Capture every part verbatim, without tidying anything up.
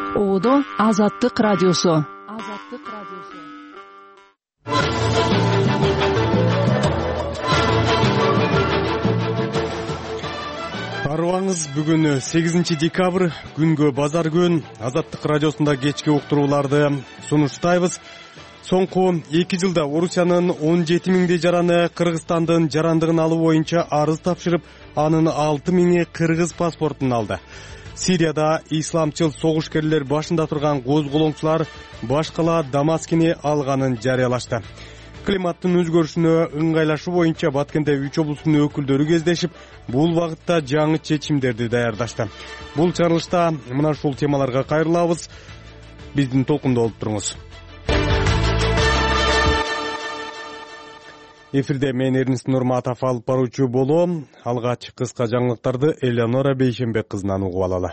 Оодо Азаттык радиосу. Азаттык радиосу. Арыбаңыз, бүгүн сегизинчи декабрь, күнгө базар күн. Азаттык радиосунда кечки уктурууларды сунуштайбыз. Соңку эки жылда Орусиянын он жети миңдей жараны Кыргызстандын жарандыгын алуу боюнча арыз тапшырып, анын алты миңи кыргыз паспортун алды. Сирияда исламчыл согушкерлер башында турган козголоңчулар башкала Дамаскини алганын жарыялашты. Климаттын өзгөрүшүнө ыңгайлашуу боюнча Баткенде үч облустун өкүлдөрү кездешип, бул багытта жаңы чечимдерди даярдашты. Бул чыгарылышта мына ушул темаларга кайрылабыз. Биздин толкунда болуп туруңуз. Эфирде мен Эрнис Нурматов алып баруучу болом. Алгач кыска жаңылыктарды Элеонора Бейшенбек кызынан угуп алалы.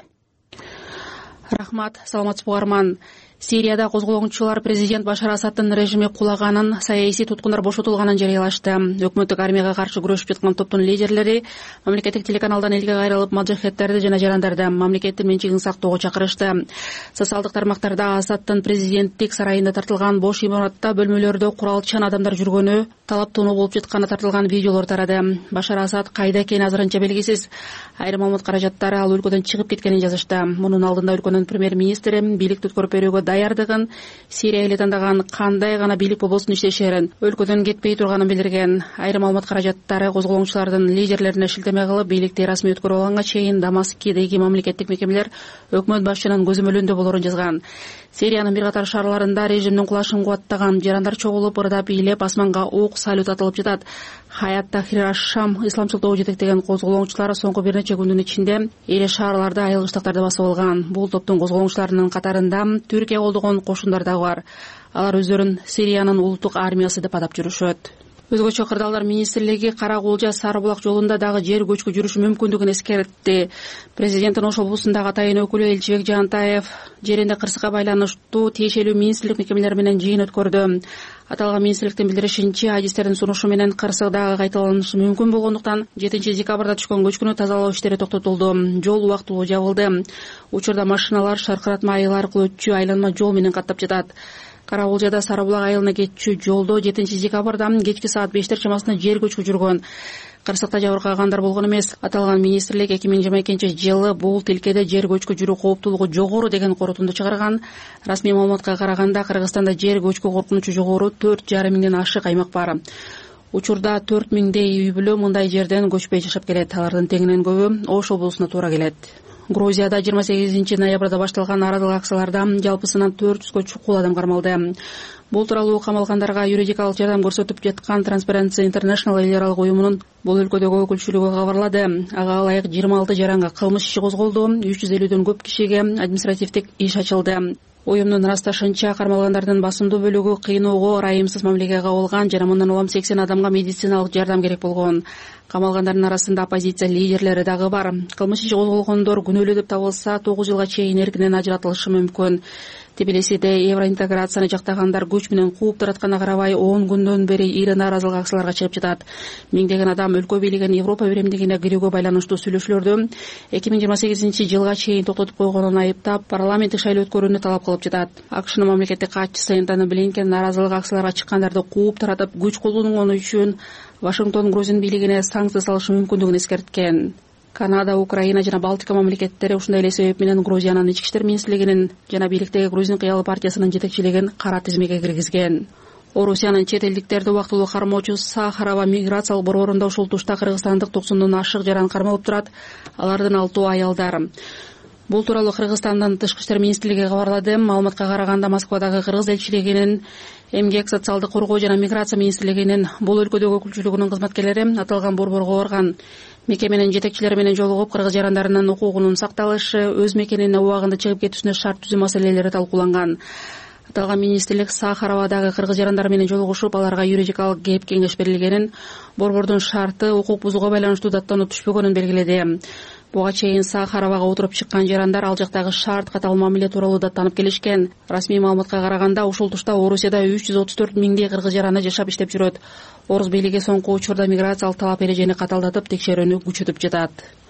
Рахмат, саламатсызбы угарман. Сирияда козголоңчулар президент Башар Асадтын режими кулаганын, саясий туткундар бошотулганын жарыялашты. Өкмөттүк армияга каршы күрөшүп жаткан топтун лидерлери мамлекеттик телеканалдан элге кайрылып, маджахеттерди жана жарандарды мамлекеттин менчигин сактоого чакырышты. Социалдык тармактарда Асадтын президенттик сарайында тартылган бош имаратта бөлмөлөрдө куралчан адамдар жүргөнү, талаптууну болуп жатканы тартылган видеолор тарады. Башар Асад кайда экени азырынча белгисиз. Айрым маалымат каражаттары ал өлкөдөн чыгып кеткенин жазышты. Мунун алдында өлкөнүн премьер-министри бийликти өткөрүп берүүгө даярдыгын, Сирия эле тандаган кандай гана бийлик болбосун иштешерин, өлкөдөн кетпей турганын билдирген. Айрым маалымат каражаттары козголоңчулардын лидерлерине шилтеме кылып, бийликти расмий өткөрүп алганга чейин Дамаскидеги мамлекеттик мекемелер өкмөт башчынын көзөмөлүндө болорун жазган. Сириянын бир катар шаарларында режимдин кулашын кубаттаган жарандар чогулуп, ырдап бийлеп, асманга ок салют атылып жатат. Хаят Тахрир аш-Шам исламчыл тобу жетектеген козголоңчулар соңку бир нече күндүн ичинде эле шаарларда айылгычтыктарды басып алган. Бул топтун козголоңчуларынын катарында Түркия колдогон кошундар дагы бар. Алар өздөрүн Сириянын улуттук армиясы деп атап жүрүшөт. Өзгөчө кырдаалдар министрлиги Кара Кулжа Сары булак жолунда дагы жер көчкү жүрүшү мүмкүндүгүн эскертти. Президенттин Ош облусундагы атайын өкүлү Элчибек Жантаев жеринде кырсыкка байланыштуу тиешелүү министрлик мекемелери менен жыйын өткөрдү. Аталган министрликтин билдиришинче, адистердин сунушу менен кырсык дагы кайталанышы мүмкүн болгондуктан жетинчи декабрда түшкөн көчкүнү тазалоо иштери токтотулду. Жол убактылуу жабылды. Учурда машиналар шаркыратма айыл аркылуу өтчү айланма жол менен каттап жатат. Кара Кулжада Сары булак айылына кетчү жолдо жетинчи декабрда кечки саат бештер чамасында жер көчкү жүргөн. Кырсыкта жабыркагандар болгон эмес. Аталган министрлик эки миң жыйырма экинчи жылы бул тилкеде жер көчкү жүрүү кооптуулугу жогору деген корутунду чыгарган. Расмий маалыматка караганда Кыргызстанда жер көчкү коркунучу жогору төрт жарым миңден ашык аймак бар. Учурда төрт миңдей үй бүлө мындай жерден көчпөй жашап келет. Алардын тегинен көбү Ош облусуна туура келет. Грузияда жыйырма сегизинчи ноябрда башталган арадык акцияларда жалпысынан төрт жүзгө чукул адам кармалды. Бул тууралуу камалгандарга юридикалык жардам көрсөтүп жаткан Transparency International эл аралык уюмунун бул өлкөдөгү өкүлчүлүгү кабарлады. Ага ылайык жыйырма алты жаранга кылмыш иши козголду, үч жүз элүүдөн көп кишиге административдик иш ачылды. Уюмдун ырасташынча, кармалгандардын басымдуу бөлүгү кыйноого, ырайымсыз мамилеге кабылган жана мындан улам сексен адамга медициналык жардам керек болгон. Камалгандардын арасында оппозиция лидерлери дагы бар. Кылмыш иши козголгондор күнөөлүү деп табылса, тогуз жылга чейин эркинен ажыратылышы мүмкүн. Тбилисиде евроинтеграцияны жактагандар күч менен кууп таратканына карабай он күндөн бери ири нааразылык акцияларга чыгып жатат. Миңдеген адам өлкө бийлигин Европа биримдигине кирүүгө байланыштуу сүйлөшүүлөрдү эки миң жыйырма сегизинчи жылга чейин токтотуп койгонун айыптап, парламенттик шайлоо өткөрүүнү талап кылып жатат. АКШнын мамлекеттик катчысы Энтони Блинкен нааразылык акцияларга чыккандарды кууп таратып, күч колдонгону үчүн Вашингтон Грузин бийлигине санкция салышы мүмкүндүгүн эскерткен. Канада, Украина жана Балтика мамлекеттери ушундай эле себеп менен Грузиянын ички иштер министрлигинин жана бийликтеги Грузин кыялы партиясынын жетекчилигин кара тизмеге киргизген. Орусиянын чет элдиктерди убактылуу кармоочу Сахарова миграциялык борборунда ушул тушта кыргызстандык токсондон ашык жаран кармалып турат. Алардын алтоо аялдар. Бул тууралуу Кыргызстандын тышкы иштер министрлиги кабарлады. Маалыматка караганда Москвадагы кыргыз элчилигинин эмгек, социалдык коргоо жана миграция министрлигинин бул өлкөдөгү өкүлчүлүгүнүн кызматкерлери аталган борборго барган. Мекеменин жетекчилери менен жолугуп, кыргыз жарандарынын укугунун сакталышы, өз мекенине убагында чыгып кетүүсүнө шарт түзүү маселелери талкууланган. Аталган министрлик Сахаровадагы кыргыз жарандары менен жолугушуп, аларга юридикалык кеп кеңеш берилгенин, борбордун шарты укук бузууга байланыштуу даттануу түшпөгөнүн белгиледи. Буга чейин Сахаровага отуруп чыккан жарандар ал жактагы шарт катал мамиле тууралуу даттанып келишкен. Расмий маалыматка караганда ушул тушта Орусияда үч жүз отуз төрт миңдей кыргыз жараны жашап иштеп жүрөт. Орус бийлиги соңку учурда миграциялык талап эрежени каталдатып, текшерүүнү күчөтүп жатат.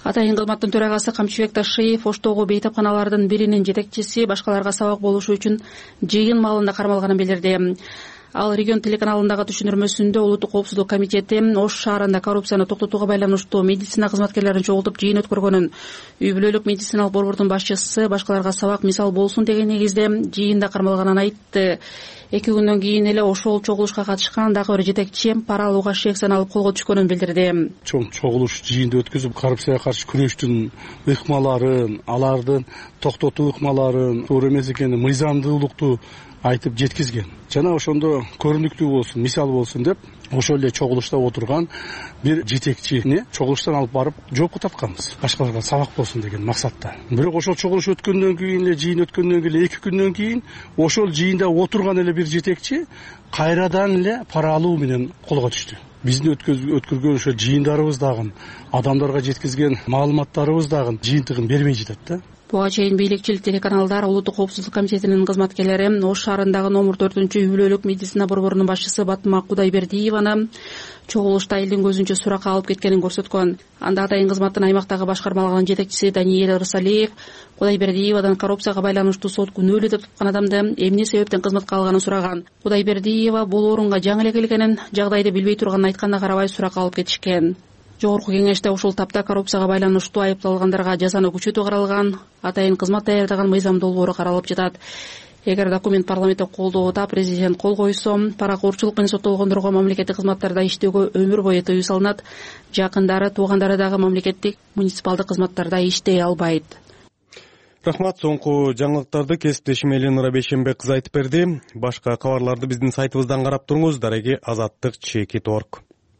Атайын кызматтын төрагасы Камчыбек Ташиев Оштогу бейтапканалардын биринин жетекчиси башкаларга сабак болушу үчүн жыйын маалында кармалганын билдирди. Ал регион телеканалындагы түшүндүрмөсүндө Улуттук коопсуздук комитети Ош шаарында коррупцияны токтотууга байланыштуу медицина кызматкерлерин чогултуп жыйын өткөргөнүн, үй бүлөлүк медициналык борбордун башчысы башкаларга сабак мисал болсун деген негизде жыйында кармалганын айтты. Эки күндөн кийин эле ошол чогулушка катышкан дагы бир жетекчи пара алууга шек саналып колго түшкөнүн билдирди. Чоң чогулуш жыйынды өткөзүп, коррупцияга каршы күрөштүн ыкмаларын, алардын токтотуу ыкмаларын, туура эмес экенин, мыйзамдуулукту айтып жеткизген. Жана ошондо көрүнүктүү болсун, мисал болсун деп, ошол эле чогулушта отурган бир жетекчини чогулуштан алып барып жоопко тартканбыз. Башкаларга сабак болсун деген максатта. Бирок ошол чогулуш өткөндөн кийин эле, жыйын өткөндөн кийин эле эки күндөн кийин ошол жыйында отурган эле бир жетекчи кайрадан эле пара алуу менен колго түштү. Биздин өткөргөн ошо жыйындарыбыз дагы, адамдарга жеткизген маалыматтарыбыз дагы жыйынтыгын бермей жатат да. Буга чейин бийликчил телеканалдар Улуттук коопсуздук комитетинин кызматкерлери Ош шаарындагы номер төртүнчү үй бүлөлүк медицина борборунун башчысы Батма Кудайбердиеваны чогулушта элдин көзүнчө суракка алып кеткенин көрсөткөн. Анда атайын кызматтын аймактагы башкармалыгынын жетекчиси Даниэль Рысалиев Кудайбердиевадан коррупцияга байланыштуу сот күнөөлүү деп тапкан адамды эмне себептен кызматка алганын сураган. Кудайбердиева бул орунга жаңы эле келгенин, жагдайды билбей турганын айтканына карабай суракка алып кетишкен. Жогорку кеңеште ушул тапта коррупцияга байланыштуу айыпталгандарга жазаны күчөтүү каралган, атайын кызмат даярдаган мыйзам долбоору каралып жатат. Эгер документ парламентте колдоодо президент кол койсо, паракоорчулук менен соттолгондорго мамлекеттик кызматтарда иштөөгө өмүр бою тыюу салынат. Жакындары, туугандары дагы мамлекеттик муниципалдык кызматтарда иштей албайт. Рахмат, соңку жаңылыктарды кесиптешим Элинура Бейшенбек кызы айтып берди. Башка кабарларды биздин сайтыбыздан карап туруңуз. Дареги азаттык чекит орг.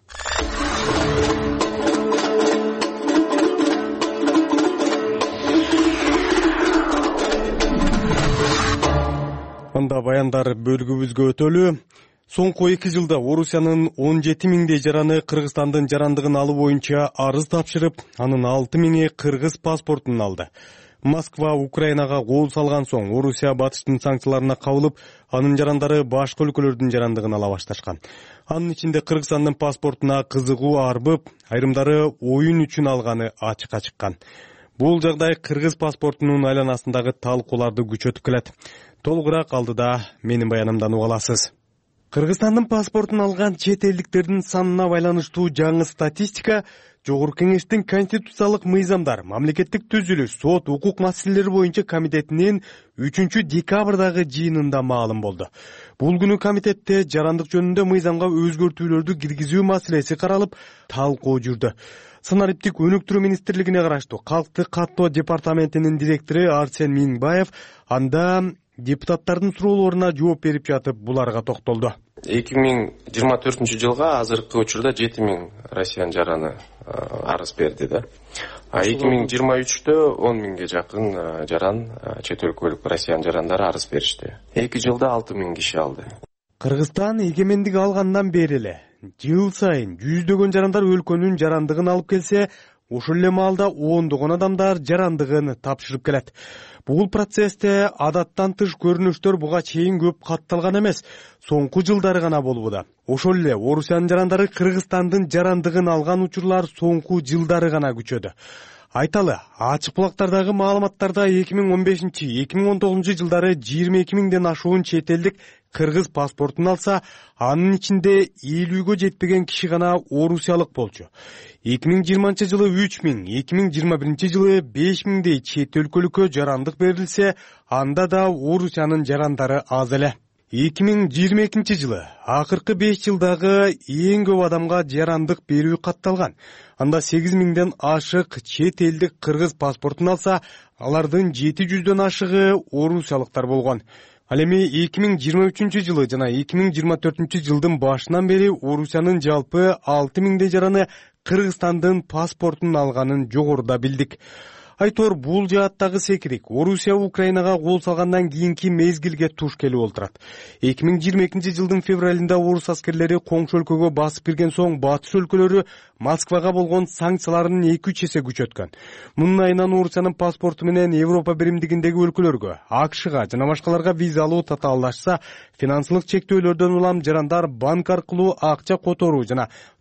Анда баяндар бөлүгүбүзгө өтөлү. Соңку эки жылда Орусиянын он жети миңдей жараны Кыргызстандын жарандыгын алуу боюнча арыз тапшырып, анын алты миңи кыргыз паспортун алды. Москва Украинага кол салган соң Орусия батыштын санкцияларына кабылып, анын жарандары башка өлкөлөрдүн жарандыгын ала башташкан. Анын ичинде Кыргызстандын паспортуна кызыгуу арбып, айрымдары оюн үчүн алганы ачыкка чыккан. Бул жагдай кыргыз паспортунун айланасындагы талкууларды күчөтүп келет. Толугураак алдыда менин баянымдан уга аласыз. Кыргызстандын паспортун алган чет элдиктердин санына байланыштуу жаңы статистика Жогорку кеңештин конституциялык мыйзамдар, мамлекеттик түзүлүш, сот, укук маселелери боюнча комитетинин үчүнчү декабрдагы жыйынында маалым болду. Бул күнү комитетте жарандык жөнүндө мыйзамга өзгөртүүлөрдү киргизүү маселеси каралып, талкуу жүрдү. Санариптик өнүктүрүү министрлигине караштуу Калкты каттоо департаментинин директору Арсен Минбаев анда депутаттардын суроолоруна жооп берип жатып буларга токтолду. эки миң жыйырма төртүнчү жылга азыркы учурда жети миң россиян жараны арыз берди да. А эки миң жыйырма үчтө он миңге жакын жаран, чет өлкөлүк россиян жарандары арыз беришти. эки жылда алты миң киши алды. Кыргызстан эгемендик алгандан бери эле жыл сайын жүздөгөн жарандар өлкөнүн жарандыгын алып келсе, ошол эле маалда ондогон адамдар жарандыгын тапшырып келет. Бул процессте адаттан тыш көрүнүштөр буга чейин көп катталган эмес, соңку жылдары гана болууда. Ошол эле Орусиянын жарандары Кыргызстандын жарандыгын алган учурлар соңку жылдары гана күчөдү. Айталы, ачык булактардагы маалыматтарда эки миң он бешинчи — эки миң он тогузунчу жылдары жыйырма эки миңден ашуун чет элдик кыргыз паспортун алса, анын ичинде элүүгө жетпеген киши гана орусиялык болчу. эки миң жыйырманчы жылы үч миң, эки миң жыйырма биринчи жылы беш миңдей чет өлкөлүккө жарандык берилсе, анда да Орусиянын жарандары аз эле. эки миң жыйырма экинчи жылы акыркы беш жылдагы эң көп адамга жарандык берүү катталган. Анда сегиз миңден ашык чет элдик кыргыз паспортун алса, алардын жети жүздөн ашыгы орусиялыктар болгон. Ал эми эки миң жыйырма үчүнчү жылы жана эки миң жыйырма төртүнчү жылдын башынан бери Орусиянын жалпы алты миңдей жараны Кыргызстандын паспортун алганын жогоруда билдик. Айтор бул жааттагы секирик Орусия Украинага кол салгандан кийинки мезгилге туш келип олтурат. эки миң жыйырма экинчи жылдын февралында орус аскерлери коңшу өлкөгө басып кирген соң батыш өлкөлөрү Москвага болгон санкцияларын эки үч эсе күчөткөн. Мунун айынан Орусиянын паспорту менен Европа биримдигиндеги өлкөлөргө, АКШга жана башкаларга виза алуу татаалдашса, финансылык чектөөлөрдөн улам жарандар банк аркылуу акча которуу жана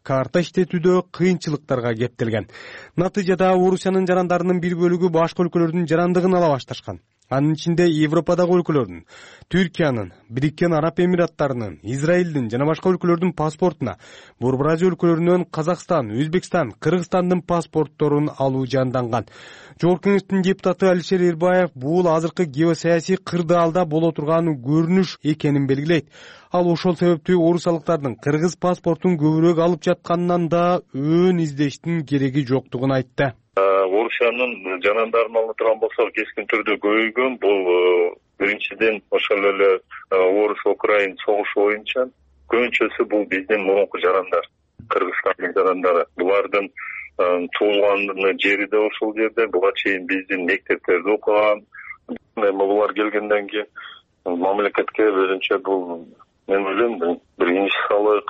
карта иштетүүдө кыйынчылыктарга кептелген. Натыйжада Орусиянын жарандарынын бир бөлүгү башка өлкөлөрдүн жарандыгын ала башташкан. Анын ичинде Европадагы өлкөлөрдүн, Түркиянын, Бириккен Араб Эмираттарынын, Израилдин жана башка өлкөлөрдүн паспортуна, Борбор Азия өлкөлөрүнөн Казакстан, Өзбекстан, Кыргызстандын паспортторун алуу жанданган. Жогорку Кеңештин депутаты Алишер Эрбаев бул азыркы геосаясий кырдаалда боло турган көрүнүш экенин белгилейт. Ал ошол себептүү орусиялыктардын кыргыз паспортун көбүрөөк алып жатканынан да өн издештин кереги жоктугун айтты. Орусиянын жарандарын алып турган болсок, кескин түрдө көбөйгөн. Бул биринчиден ошол эле орус-украин согушу боюнча көбүнчөсү бул биздин мурунку жарандар, Кыргызстандын жарандары. Булардын туулган жери да ошол жерде, буга чейин биздин мектептерде окуган. Булар келгенден кийин мамлекетке өзүнчө бул мен ойлойм бир инвестициялык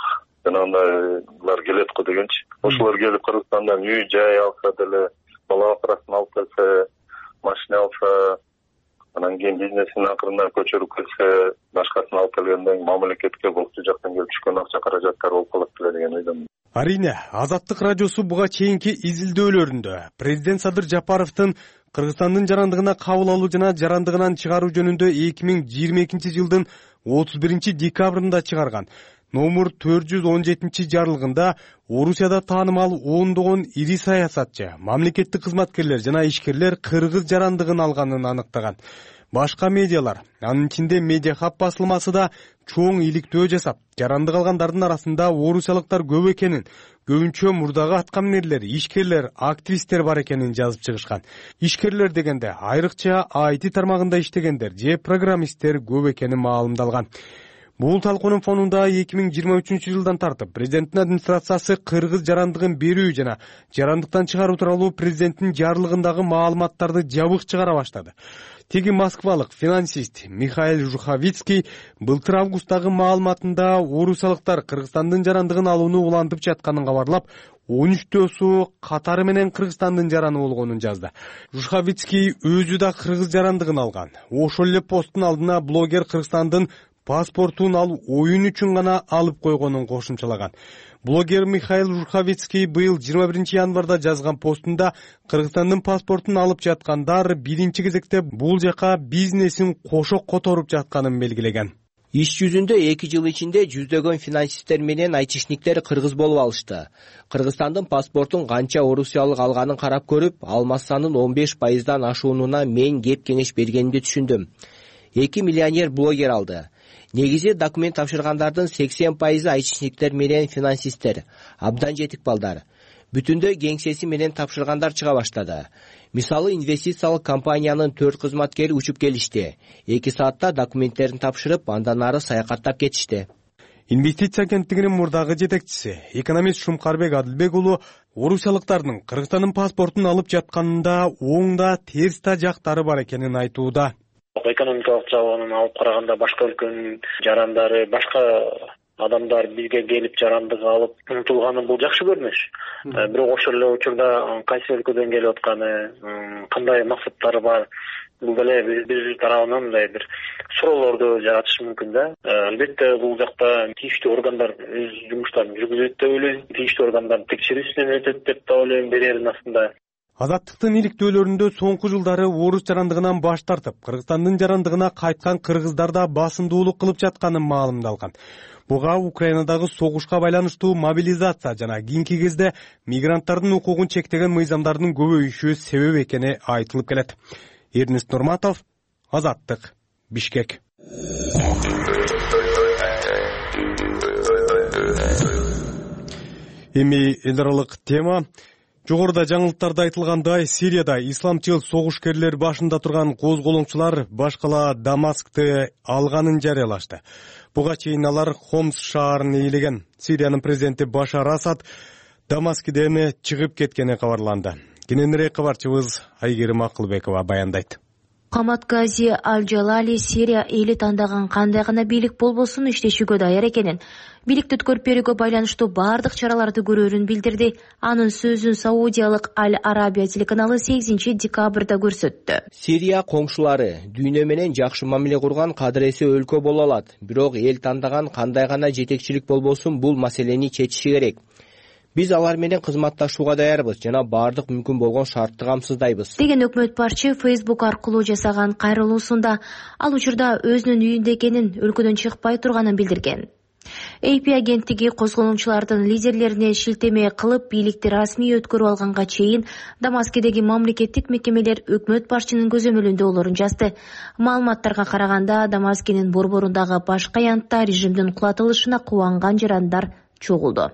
жанагындай келет го дегенчи. Ошолор келип Кыргызстандан үй жай алса деле, бала бакырасын алып келсе, машина алса, анан кийин бизнесин акырында көчүрүп келсе, башкасын алып келгенден кийин мамлекетке бул жактан келип түшкөн акча каражаттар болуп калат беле деген ойдомун. Арине, Азаттык радиосу буга чейинки изилдөөлөрүндө президент Садыр Жапаровдун Кыргызстандын жарандыгына кабыл алуу жана жарандыгынан чыгаруу жөнүндө эки миң жыйырма экинчи жылдын отуз биринчи декабрында чыгарган номер төрт жүз он жетинчи жарлыгында Орусияда таанымал ондогон ири саясатчы, мамлекеттик кызматкерлер жана ишкерлер кыргыз жарандыгын алганын аныктаган. Башка медиалар, анын ичинде Медиа Хаб басылмасы да чоң иликтөө жасап, жарандык алгандардын арасында орусиялыктар көп экенин, көбүнчө мурдагы аткаминерлер, ишкерлер, активисттер бар экенин жазып чыгышкан. Ишкерлер дегенде айрыкча ай ти тармагында иштегендер же программисттер көп экени маалымдалган. Бул талкуунун фонунда эки миң жыйырма үчүнчү жылдан тартып президенттин администрациясы кыргыз жарандыгын берүү жана жарандыктан чыгаруу тууралуу президенттин жарлыгындагы маалыматтарды жабык чыгара баштады. Теги москвалык финансист Михаил Жуховицкий былтыр августтагы маалыматында орусиялыктар Кыргызстандын жарандыгын алууну улантып жатканын кабарлап, он үчтөөсү катары менен Кыргызстандын жараны болгонун жазды. Жуховицкий өзү да кыргыз жарандыгын алган. Ошол эле посттун алдына блогер Кыргызстандын паспортун ал оюн үчүн гана алып койгонун кошумчалаган. Блогер Михаил Жуховицкий быйыл жыйырма биринчи январда жазган постунда Кыргызстандын паспортун алып жаткандар биринчи кезекте бул жака бизнесин кошо которуп жатканын белгилеген. Иш жүзүндө эки жыл ичинде жүздөгөн финансисттер менен айтишниктер кыргыз болуп алышты. Кыргызстандын паспортун канча орусиялык алганын карап көрүп, алмассанын он беш пайыздан ашуунуна мен кеп кеңеш бергенимди түшүндүм. эки миллионер блогер алды. Негизи документ тапшыргандардын сексен пайызы айтишниктер менен финансисттер, абдан жетик балдар. Бүтүндө кеңсеси менен тапшыргандар чыга баштады. Мисалы, инвестициялык компаниянын төрт кызматкери учуп келишти. эки саатта документтерин тапшырып, андан ары саякаттап кетишти. Инвестиция агенттигинин мурдагы жетекчиси, экономист Шумкарбек Адылбек уулу орусиялыктардын Кыргызстандын паспортун алып жатканында оң да терс да жактары бар экенин айтууда. Экономикалык жагынан алып караганда башка өлкөнүн жарандары, башка адамдар бизге келип жарандык алып умтулганы бул жакшы көрүнүш. Бирок ошол эле учурда кайсы өлкөдөн келип атканы, кандай максаттары бар, бул деле биз тарабынан мындай бир суроолорду жаратышы мүмкүн да. Албетте бул жакта тийиштүү органдар өз жумуштарын жүргүзөт деп ойлойм. Тийиштүү органдар текшерүүсүнөн өтөт деп да ойлойм берерин астында. Азаттыктын иликтөөлөрүндө соңку жылдары орус жарандыгынан баш тартып, Кыргызстандын жарандыгына кайткан кыргыздар да басымдуулук кылып жатканын маалымдалган. Буга Украинадагы согушка байланыштуу мобилизация жана кийинки кезде мигранттардын укугун чектеген мыйзамдардын көбөйүшү себеп экени айтылып келет. Эрнест Нурматов, Азаттык, Бишкек. Эми эл аралык тема. Жогоруда жаңылыктарда айтылгандай, Сирияда исламчыл согушкерлер башында турган козголоңчулар башкала Дамаскты алганын жарыялашты. Буга чейин алар Хомс шаарын ээлеген. Сириянын президенти Башар Асад Дамаскиден чыгып кеткени кабарланды. Кененирээк кабарчыбыз Айгерим Акылбекова баяндайт. Камат Гази Аль-Джалали Сирия эли тандаган кандай гана бийлик болбосун иштешүүгө даяр экенин, бийликти өткөрүп берүүгө байланыштуу бардык чараларды көрөөрүн билдирди. Анын сөзүн Саудиялык Аль-Арабия телеканалы сегизинчи декабрда көрсөттү. Сирия коңшулары дүйнө менен жакшы мамиле курган кадыресе өлкө боло алат, бирок эл тандаган кандай гана жетекчилик болбосун бул маселени чечиши керек. Биз алар менен кызматташууга даярбыз жана баардык мүмкүн болгон шартты камсыздайбыз деген өкмөт башчы Facebook аркылуу жасаган кайрылуусунда. Ал учурда өзүнүн үйүндө экенин, өлкөдөн чыкпай турганын билдирген. эй пи агенттиги козголоочулардын лидерлерине шилтеме кылып, бийликти расмий өткөрүп алганга чейин Дамаскедеги мамлекеттик мекемелер өкмөт башчынын көзөмөлүндө болорун жазды. Маалыматтарга караганда, Дамаскенин борборундагы башка аянтта режимдин кулатылышына кубанган жарандар чогулду.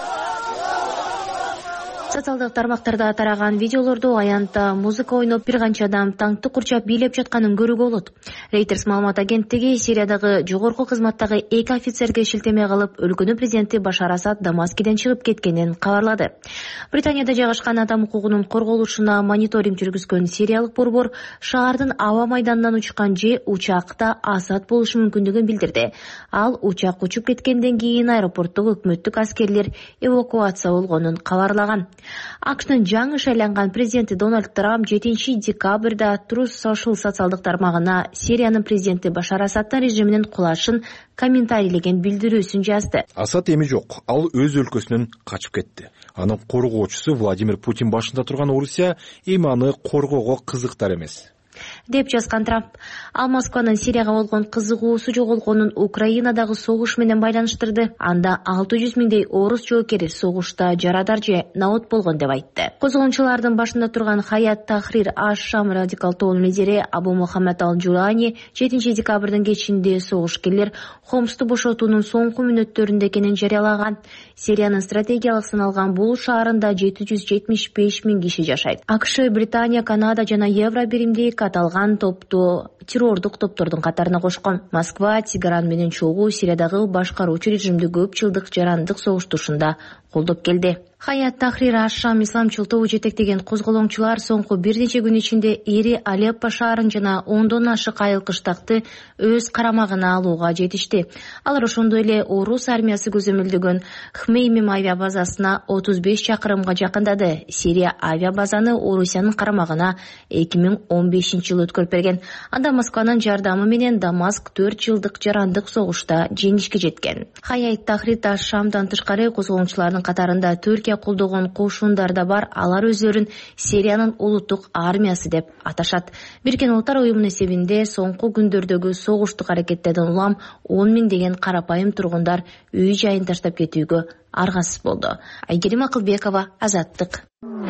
Социалдык тармактарда тараган видеолордо аянтта музыка ойноп бир канча адам таңкты курчап бийлеп жатканын көрүүгө болот. Reuters маалымат агенттиги Сириядагы жогорку кызматтагы эки офицерге шилтеме кылып, өлкөнүн президенти Башар Асад Дамаскеден чыгып кеткенин кабарлады. Британияда жайгашкан адам укугунун корголушуна мониторинг жүргүзгөн сириялык борбор шаардын аба майданынан учкан же учакта Асад болушу мүмкүндүгүн билдирди. Ал учак учуп кеткенден кийин аэропорттогу өкмөттүк аскерлер эвакуация болгонун кабарлаган. АКШнын жаңы шайланган президенти Дональд Трамп жетинчи декабрда Truth Social социалдык тармагына Сириянын президенти Башар Асаддын режиминин кулашын комментарийлеген билдирүүсүн жазды. Асад эми жок, ал өз өлкөсүнөн качып кетти. Анын коргоочусу Владимир Путин башында турган Орусия эми аны коргоого кызыктар эмес деп жазган Трамп. Ал Москванын Сирияга болгон кызыгуусу жоголгонун Украинадагы согуш менен байланыштырды. Анда алты жүз миңдей орус жоокери согушта жарадар же наот болгон деп айтты. Козголоочулардын башында турган Хаят Тахрир аш-Шам радикал тоонун лидери Абу Мухаммад ал-Журани жетинчи декабрдын кечинде согушкерлер Хомсту бошотуунун соңку мүнөттөрүндө экенин жарыялаган. Сириянын стратегиялык саналган бул шаарында жети жүз жетимиш беш миң киши жашайт. АКШ, Британия, Канада жана Евро биримдик аталган топту террордук топтордун катарына кошкон. Москва, Тегеран менен чогуу Сириядагы башкаруучу режимди көп жылдык жарандык согуштушунда колдоп келди. Хаят Тахрир аш-Шам исламчыл тобу жетектеген козголоочулар соңку бир нече күн ичинде эри Алеппо шаарын жана ондон ашык айыл кыштакты өз карамагына алууга жетишти. Алар ошондой эле орус армиясы көзөмөлдөгөн Хмеймим авиабазасына отуз беш чакырымга жакындады. Сирия авиабазаны Орусиянын карамагына эки миң он бешинчи жылы өткөрүп берген. Анда Москванын жардамы менен Дамаск төрт жылдык жарандык согушта жеңишке жеткен. Хаят Тахрир аш-Шамдан тышкары козголоочулардын катарында Түркия колдогон кошундар да бар. Алар өздөрүн Сириянын улуттук армиясы деп аташат. Бириккен Улуттар уюмунун эсебинде соңку күндөрдөгү согуштук аракеттерден улам он миң деген карапайым тургундар үй жайын таштап кетүүгө аргасыз болду. Айгерим Акылбекова, Азаттык.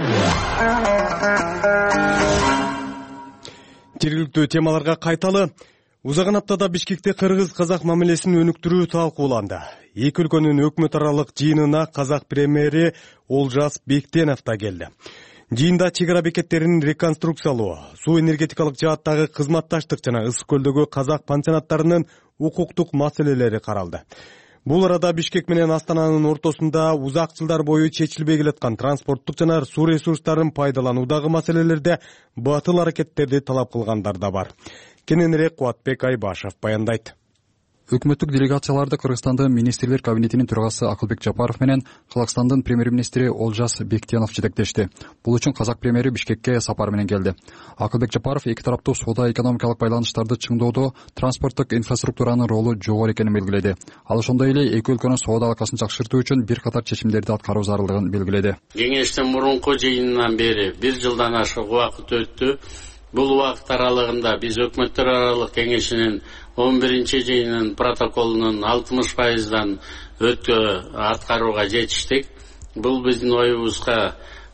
Жергиликтүү темаларга кайталы. Узаган аптада Бишкекте кыргыз-казак мамилесин өнүктүрүү талкууланды. Эки өлкөнүн өкмөт аралык жыйынына казак премьери Олжас Бектенов да келди. Жыйында чек ара бекеттерин реконструкциялоо, суу энергетикалык жааттагы кызматташтык жана ысык көлдөгү казак пансионаттарынын укуктук маселелери каралды. Бул арада Бишкек менен Астананын ортосунда узак жылдар бою чечилбей келаткан транспорттук жана суу ресурстарын пайдалануудагы маселелерде батыл аракеттерди талап кылгандар да бар. Кененирээк Кубатбек Айбашев баяндайт. Өкмөттүк делегацияларды Кыргызстандын министрлер кабинетинин төрагасы Акылбек Жапаров менен Казакстандын премьер-министри Олжас Бектенов жетектешти. Бул үчүн казак премьери Бишкекке сапар менен келди. Акылбек Жапаров эки тараптуу соода-экономикалык байланыштарды чыңдоодо транспорттук инфраструктуранын ролу жогору экенин белгиледи. Ал ошондой эле эки өлкөнүн соода алакасын жакшыртуу үчүн бир катар чечимдерди аткаруу зарылдыгын белгиледи. Кеңештин мурунку жыйынынан бери бир жылдан ашык убакыт өттү. Бул убакыт аралыгында биз өкмөттөр аралык кеңешинин он биринчи жыйынын протоколунун алтымыш пайыздан өткө аткарууга жетиштик. Бул биздин оюбузга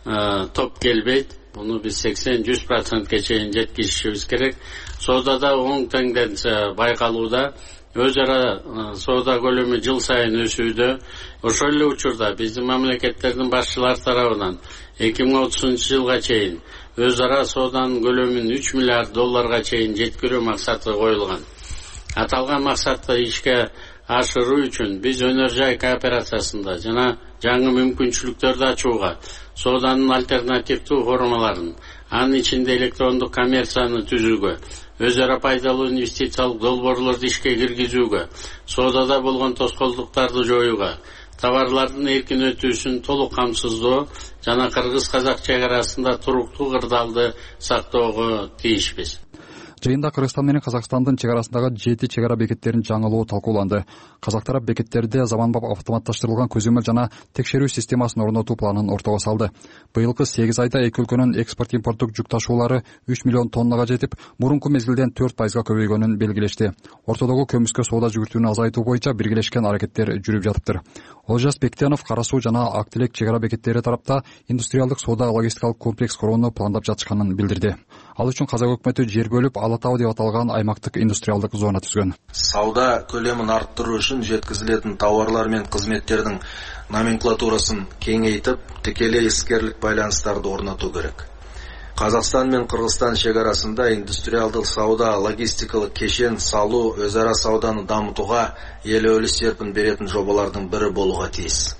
топ келбейт. Буну биз сексен жүз процентке чейин жеткизишибиз керек. Соодада оң тенденция байкалууда. Өз ара соода көлөмү жыл сайын өсүүдө. Ошол эле учурда биздин мамлекеттердин башчылары тарабынан эки миң отузунчу жылга чейин өз ара сооданын көлөмүн үч миллиард долларга чейин жеткирүү максаты коюлган. Аталган максатты ишке ашыруу үчүн биз өнөр жай кооперациясында жана жаңы мүмкүнчүлүктөрдү ачууга, сооданын альтернативдүү формаларын, анын ичинде электрондук коммерцияны түзүүгө, өз ара пайдалуу инвестициялык долбоорлорду ишке киргизүүгө, соодада болгон тоскоолдуктарды жоюуга, товарлардын эркин өтүүсүн толук камсыздоо жана кыргыз-казак чек арасында туруктуу кырдаалды сактоого тийишпиз. Жыйында Кыргызстан менен Казакстандын чек арасындагы жети чек ара бекеттерин жаңылоо талкууланды. Казак тарап бекеттерде заманбап автоматташтырылган көзөмөл жана текшерүү системасын орнотуу планын ортого салды. Быйылкы сегиз айда эки өлкөнүн экспорт импорттук жүк ташуулары үч миллион тоннага жетип, мурунку мезгилден төрт пайызга көбөйгөнүн белгилешти. Ортодогу көмүскө соода жүгүртүүнү азайтуу боюнча биргелешкен аракеттер жүрүп жатыптыр. Олжас Бектенов Кара суу жана Ак Тилек чек ара бекеттери тарапта индустриалдык соода логистикалык комплекс курууну пландап жатышканын билдирди. Ал үчүн Казак өкмөтү жер бөлүп Ала Тау деп аталган аймактык индустриалдык зона түзгөн. Сауда көлөмүн арттыруу үчүн жеткизилетін товарлар мен кызметтердин номенклатурасын кеңейтип, тикелей искерлик байланыстарды орнотуу керек. Казакстан мен Кыргызстан чек арасында индустриалдык сауда, логистикалык кешен салуу, өз ара сауданы дамытууга элөөлүү серпин беретін жобалардын бири болууга тийиз.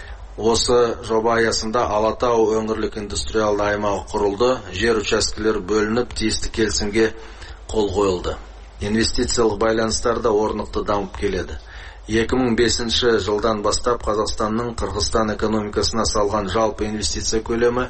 Осы жоба аясында Ала Тау өңүрлүк индустриалды аймагы курулду, жер участкелери бөлүнүп, тийиштүү келисимге кол коюлду. Инвестициялык байланыштар да орнуктуу дамып келеді. эки миң бешинчи жылдан бастап Казакстандын Кыргызстан экономикасына салган жалпы инвестиция көлөмү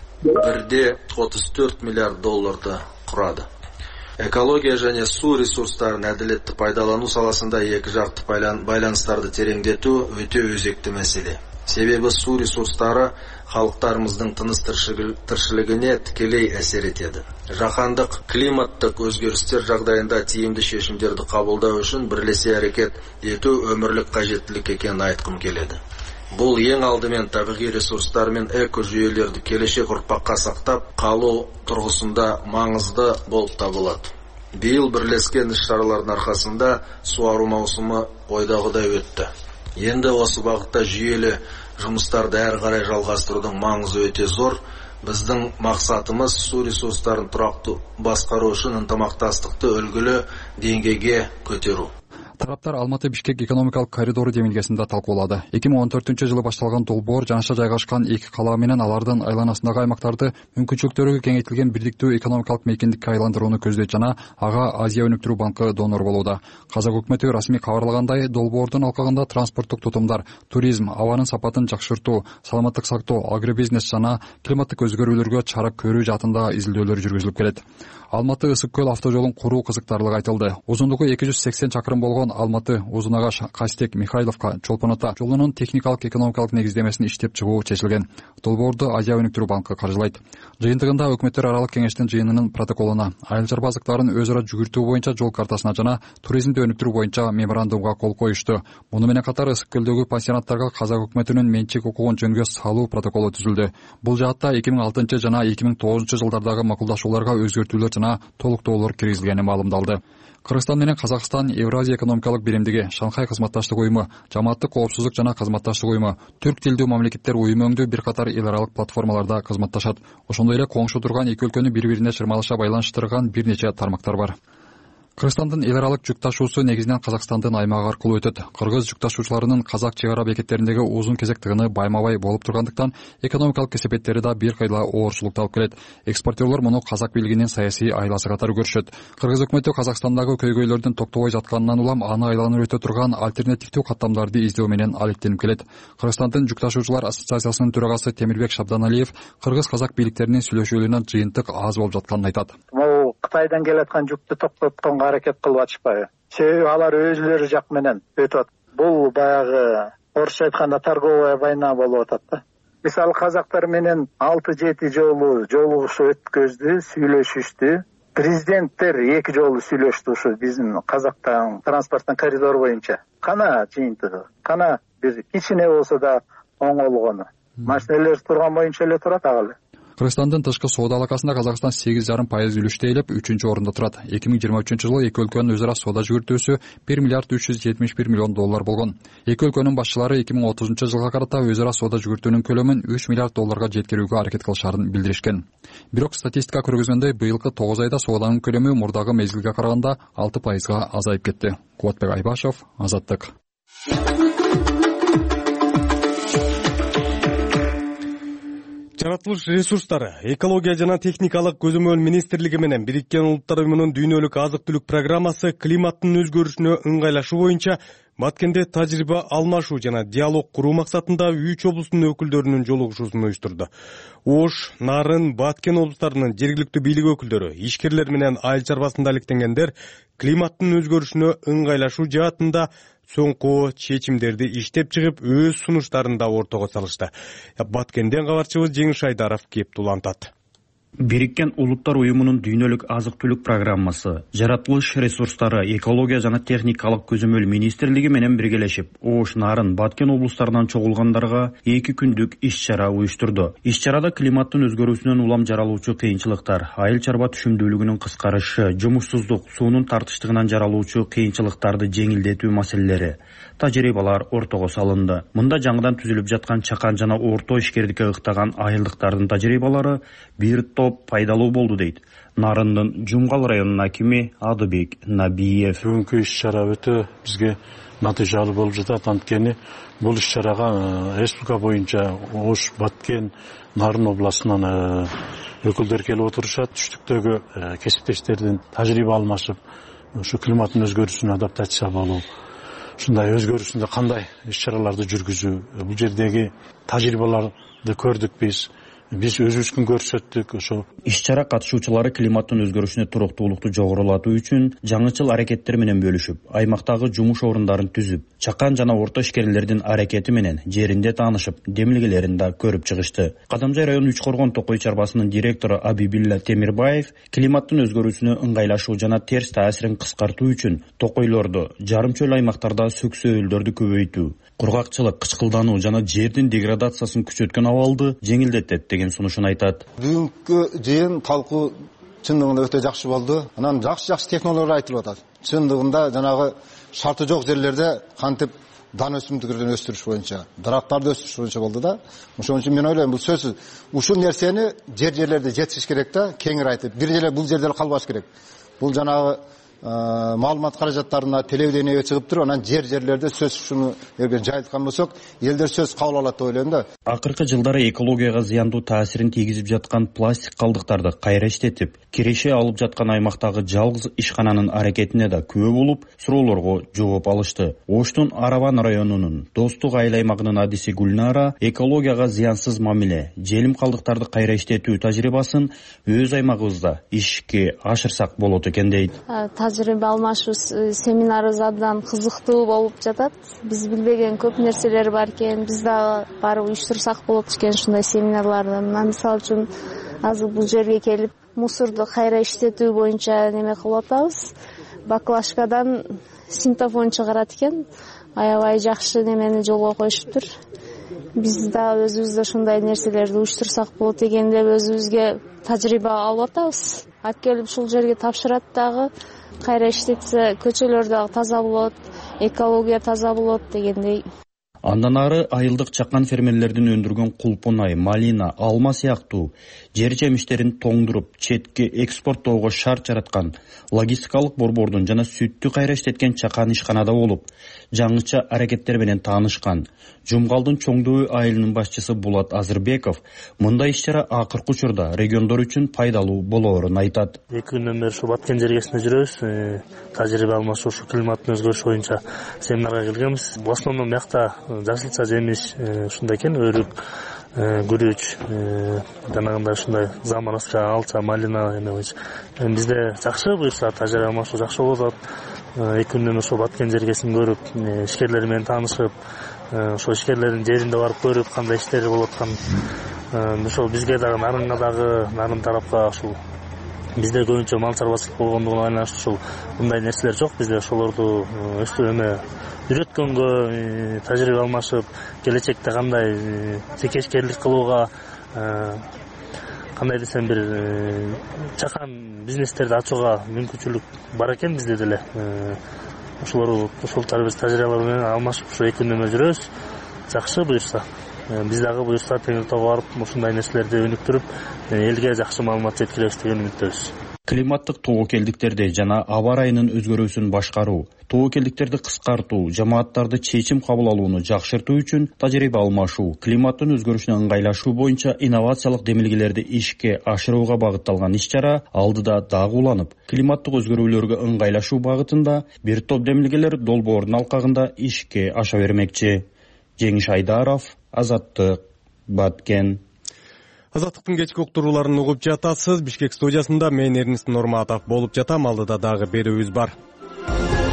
бирде отуз төрт миллиард долларды курады. Экология және суу ресурстарын әдилеттүү пайдалануу саласында эки жакты байланыштарды тереңдетүү өтө өзекті маселе. Себеби суу ресурстары халыктарыбыздын тыныс тиршилигине тикелей әсер этеді. Жаһандык климаттык өзгөрүстөр жагдайында тиімді шешимдерди кабылдоо үчүн бирлесе аракет этүү өмүрлүк кажеттилик экенин айткым келеді. Бул эң алдымен табигый ресурстар мен эко жүйөлөрдү келечек урпакка сактап калуу тургусунда маңызды болуп табылат. Быйыл бирлескен иш-чаралардын аркасында суаруу маусуму ойдогудай өттү. Енді осы бағытта жүйелі жұмыстарды әрі қарай жалғастырудың маңызы өте зор. Біздің мақсатымыз су ресурстарын тұрақты басқару үшін ынтымақтастықты үлгілі деңгейге көтеру. Тараптар Алматы Бишкек экономикалык коридору демилгесинде талкуулады. эки миң он төртүнчү жылы башталган долбоор жанаша жайгашкан эки кала менен алардын айланасындагы аймактарды мүмкүнчүлүктөрү кеңейтилген бирдиктүү экономикалык мейкиндикке айландырууну көздөйт жана ага Азия өнүктүрүү банкы донор болууда. Казак өкмөтү расмий кабарлагандай, долбоордун алкагында транспорттук тутумдар, туризм, абанын сапатын жакшыртуу, саламаттык сактоо, агробизнес жана климаттык өзгөрүүлөргө чара көрүү жаатында изилдөөлөр жүргүзүлүп келет. Алматы Ысык көл автожолун куруу кызыктарлыгы айтылды. Узундугу эки жүз сексен чакырым болгон Алматы Узун Агаш Кастек Михайловка Чолпон Ата жолунун техникалык экономикалык негиздемесин иштеп чыгуу чечилген. Долбоорду Азия өнүктүрүү банкы каржылайт. Жыйынтыгында өкмөттөр аралык кеңештин жыйынынын протоколуна, айыл чарбазыктарын өз ара жүгүртүү боюнча жол картасына жана туризмди өнүктүрүү боюнча меморандумга кол коюшту. Муну менен катар Ысык көлдөгү пансионаттарга Казак өкмөтүнүн менчик укугун жөнгө салуу протоколу түзүлдү. Бул жаатта эки миң алтынчы жана эки миң тогузунчу жылдардагы макулдашууларга өзгөртүүлөр жана толуктоолор киргизилгени маалымдалды. Кыргызстан менен Казакстан Евразия экономикалык биримдиги, Шанхай кызматташтык уюму, Жамааттык коопсуздук жана кызматташтык уюму, түрк тилдүү мамлекеттер уюму өңдүү бир катар эл аралык платформаларда кызматташат. Ошондой эле коңшу турган эки өлкөнү бири-бирине чырмалаша байланыштырган бир нече тармактар бар. Кыргызстандын эл аралык жүк ташуусу негизинен Казакстандын аймагы аркылуу өтөт. Кыргыз жүк ташуучуларынын Казак чек ара бекеттериндеги узун кезек тыгыны байма-бай болуп тургандыктан экономикалык кесепеттери да бир кайла оорчулукта алып келет. Экспортерлор муну Казак бийлигинин саясий айласы катары көрүшөт. Кыргыз өкмөтү Казакстандагы көйгөйлөрдүн токтобой жатканынан улам аны айланып өтө турган альтернативдүү каттамдарды издөө менен алектенип келет. Кыргызстандын жүк ташуучулар ассоциациясынын төрагасы Темирбек Шабданалиев кыргыз-казак бийликтеринин сүйлөшүүлөрүнөн жыйынтык аз болуп жатканын айтат. Кытайдан келаткан жүктү токтотконго аракет кылып атышпайбы? Себеби алар өзүлөрү жак менен өтүп атат. Бул баягы орусча айтканда торговая война болуп атат да. Мисалы казактар менен алты жети жолу жолугушуу өткөздү, сүйлөшүштү. Президенттер эки жолу сүйлөштү ушу биздин Казактан транспорттун коридору боюнча. Кана жыйынтыгы, кана бир кичине болсо да оңолгону. Машиналер турган боюнча эле турат ага эле. Кыргызстандын тышкы соода алакасында Казакстан сегиз жарым пайыз үлүштө ээлеп үчүнчү орунда турат. эки миң жыйырма үчүнчү жылы эки өлкөнүн өз ара соода жүгүртүүсү бир миллиард үч жүз жетимиш бир миллион доллар болгон. Эки өлкөнүн башчылары эки миң отузунчу жылга карата өз ара соода жүгүртүүнүн көлөмүн үч миллиард долларга жеткирүүгө аракет кылышарын билдиришкен. Бирок статистика көргөзгөндөй быйылкы тогуз айда сооданын көлөмү мурдагы мезгилге караганда алты пайызга азайып кетти. Кубатбек Айбашев, Азаттык. Жаратылыш ресурстары, экология жана техникалык көзөмөл министрлиги менен Бириккен Улуттар Уюмунун дүйнөлүк азык-түлүк программасы климаттын өзгөрүшүнө ыңгайлашуу боюнча Баткенде тажрыйба алмашуу жана диалог куруу максатында үч облустун өкүлдөрүнүн жолугушуусун уюштурду. Ош, Нарын, Баткен облустарынын жергиликтүү бийлик өкүлдөрү, ишкерлер менен айыл чарбасында алектенгендер климаттын өзгөрүшүнө ыңгайлашуу жаатында соңку чечимдерди иштеп чыгып, өз сунуштарын да ортого салышты. Баткенден кабарчыбыз Жеңиш Айдаров кеп улантат. Бириккен Улуттар уюмунун дүйнөлүк азык-түлүк программасы, жаратылыш ресурстары, экология жана техникалык көзөмөл министрлиги менен биргелешип, Ош, Нарын, Баткен облустарынан чогулгандарга эки күндүк иш-чара уюштурду. Иш-чарада климаттын өзгөрүүсүнөн улам жаралуучу кыйынчылыктар, айыл чарба түшүмдүүлүгүнүн кыскарышы, жумушсуздук, суунун тартыштыгынан жаралуучу кыйынчылыктарды жеңилдетүү маселелери, тажрыйбалар ортого салынды. Мында жаңыдан түзүлүп жаткан чакан жана орто ишкердикке ыктаган айылдыктардын тажрыйбалары бир топ пайдалуу болду дейт Нарындын Жумгал районунун акими Адыбек Набиев. Бүгүнкү иш-чара өтө бизге натыйжалуу болуп жатат. Анткени бул иш-чарага республика боюнча Ош, Баткен, Нарын областынан өкүлдөр келип отурушат. Түштүктөгү кесиптештердин тажрыйба алмашып, ушу климаттын өзгөрүшүнө адаптация болуу, ушундай өзгөрүшүндө кандай иш-чараларды жүргүзүү, бул жердеги тажрыйбаларды көрдүк биз. Биз өзүбүздүн көрсөттүк. Ошо иш-чара катышуучулары климаттын өзгөрүшүнө туруктуулукту жогорулатуу үчүн жаңычыл аракеттер менен бөлүшүп, аймактагы жумуш орундарын түзүп, чакан жана орто ишкерлердин аракети менен жеринде таанышып, демилгелерин да көрүп чыгышты. Кадамжай району Үч Коргон Токой чарбасынын директору Абибилла Темирбаев климаттын өзгөрүүсүнө ыңгайлашуу жана терс таасирин кыскартуу үчүн токойлорду, жарым чөл аймактарда сөксөөлдөрдү көбөйтүү, кургакчылык, кычкылдануу жана жердин деградациясын күчөткөн абалды жеңилдетет деген сунушун айтат. Бүгүнкү жыйын талкуу чындыгында өтө жакшы болду. Анан жакшы-жакшы технологиялар айтылып атат. Чындыгында жанагы шарты жок жерлерде кантип дан өсүмдүктөрдүн өстүрүш боюнча, дарактарды өстүрүш боюнча болду да. Ошон үчүн мен ойлойм, бул сөзсүз ушул нерсени жер жерлерде жетишиш керек да, кеңири айтып, бир жерде бул жерде калбаш керек. Бул жанагы маалымат каражаттарына телевидениеге чыгып туруп, анан жер жерлерде сөз ушуну эгер жайылткан болсок, элдер сөз кабыл алат деп ойлойм да. Акыркы жылдары экологияга зыяндуу таасирин тийгизип жаткан пластик калдыктарды кайра иштетип, киреше алып жаткан аймактагы жалгыз ишкананын аракетине да күбө болуп, суроолорго жооп алышты. Оштун Араван районунун Достук айыл аймагынын адиси Гүлнара экологияга зыянсыз мамиле, желим калдыктарды кайра иштетүү тажрыйбасын өз аймагыбызда ишке ашырсак болот экен дейт. Тажрыйба алмашуу семинарыбыз абдан кызыктуу болуп жатат. Биз билбеген көп нерселер бар экен, биз дагы барып уюштурсак болот экен ушундай семинарларды. Мына мисалы үчүн азыр бул жерге келип мусорду кайра иштетүү боюнча неме кылып атабыз. Баклажкадан синтофон чыгарат экен. Аябай жакшы немени жолго коюшуптур. Биз да өзүбүз ушундай нерселерди уюштурсак болот экен деп өзүбүзгө тажрыйба алып атабыз. Алып келип ушул жерге тапшырат дагы, кайра иштетсе көчөлөр дагы таза болот, экология таза болот дегендей. Андан ары айылдык чакан фермерлердин өндүргөн кулпунай, малина, алма сыяктуу жер жемиштерин тоңдуруп, четке экспорттоого шарт жараткан логистикалык борбордун жана сүттү кайра иштеткен чакан ишканада болуп, жаңыча аракеттер менен таанышкан Жумгалдын Чоңдөө айылынын башчысы Булат Азырбеков мындай иш-чара акыркы учурда региондор үчүн пайдалуу болоорун айтат. Эки күндөн бери ушу Баткен жергесинде жүрөбүз. Тажрыйба алмашуу ушу климаттын өзгөрүшү боюнча семинарга келгенбиз. В основном биякта жасылча жемиш ушундай экен, өрүк, күрүч, жанагындай ушундай заманавча алча, малина эме боюнча. Бизде жакшы буюрса тажрыйба алмашуу жакшы болот. Эки күндөн ошо Баткен жергесин көрүп, ишкерлер менен таанышып, ошо ишкерлердин жеринде барып көрүп, кандай иштери болуп аткан, ошол бизге дагы Нарынга дагы, Нарын тарапка ушул бизде көбүнчө мал чарбачылык болгондугуна байланыштуу ушул мындай нерселер жок. Бизде ошолорду өстүп эме үйрөткөнгө, тажрыйба алмашып, келечекте кандай текешкерлик кылууга, кандай десем бир чакан бизнестерди ачууга мүмкүнчүлүк бар экен бизде деле. Ошолор ошол тажрыйбалар менен алмашып ушу эки күндөмө жүрөбүз. Жакшы буюрса, биз дагы буюрса Темиртоого барып ушундай нерселерди өнүктүрүп, элге жакшы маалымат жеткиребиз деген үмүттөбүз. климаттык тобокелдиктерди жана аба ырайынын өзгөрүүсүн башкаруу, тобокелдиктерди кыскартуу, жамааттарды чечим кабыл алууну жакшыртуу үчүн тажрыйба алмашуу, климаттын өзгөрүшүнө ыңгайлашуу боюнча инновациялык демилгелерди ишке ашырууга багытталган иш-чара алдыда дагы уланып, климаттык өзгөрүүлөргө ыңгайлашуу багытында бир топ демилгелер долбоордун алкагында ишке аша бермекчи. Жеңиш Айдаров, Азаттык, Баткен. Азаттыктын кечки уктурууларын угуп жатасыз. Бишкек студиясында мен Эрнест Нурматов болуп жатам. Алдыда дагы берүүбүз бар.